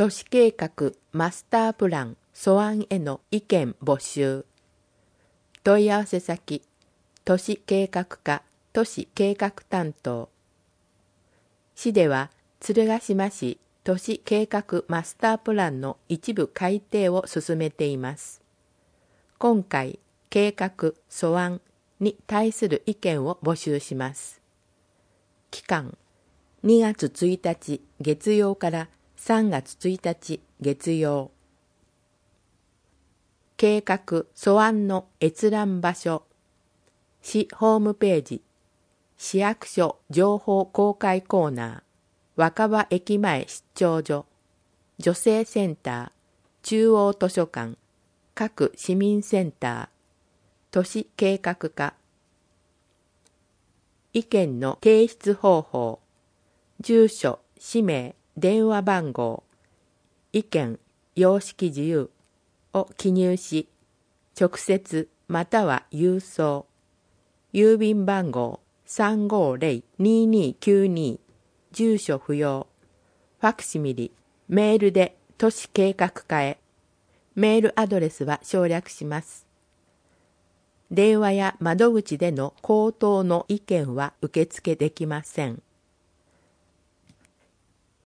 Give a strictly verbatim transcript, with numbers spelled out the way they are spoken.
都市計画マスタープラン素案への意見募集。問い合わせ先、都市計画課都市計画担当。市では鶴ヶ島市都市計画マスタープランの一部改定を進めています。今回、計画素案に対する意見を募集します。期間、にがつついたち月曜からさんがつついたち月曜。計画素案の閲覧場所、市ホームページ、市役所情報公開コーナー、若葉駅前出張所、女性センター、中央図書館、各市民センター、都市計画課。意見の提出方法、住所、氏名、電話番号、意見、様式自由を記入し、直接または郵送、郵便番号 さんごーぜろにーにーきゅうにー、住所不要、ファクシミリ、メールで都市計画課へ。メールアドレスは省略します。電話や窓口での口頭の意見は受付できません。